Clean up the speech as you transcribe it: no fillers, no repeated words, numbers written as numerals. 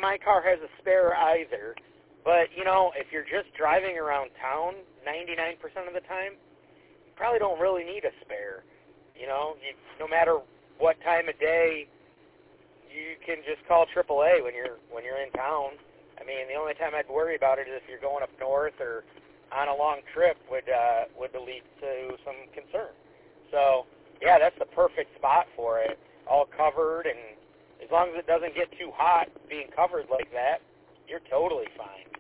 my car has a spare either. But, you know, if you're just driving around town 99% of the time, you probably don't really need a spare. You know, no matter what time of day, you can just call AAA when you're in town. I mean, the only time I'd worry about it is if you're going up north or on a long trip would lead to some concern. So, yeah, that's the perfect spot for it, all covered, and as long as it doesn't get too hot being covered like that, you're totally fine.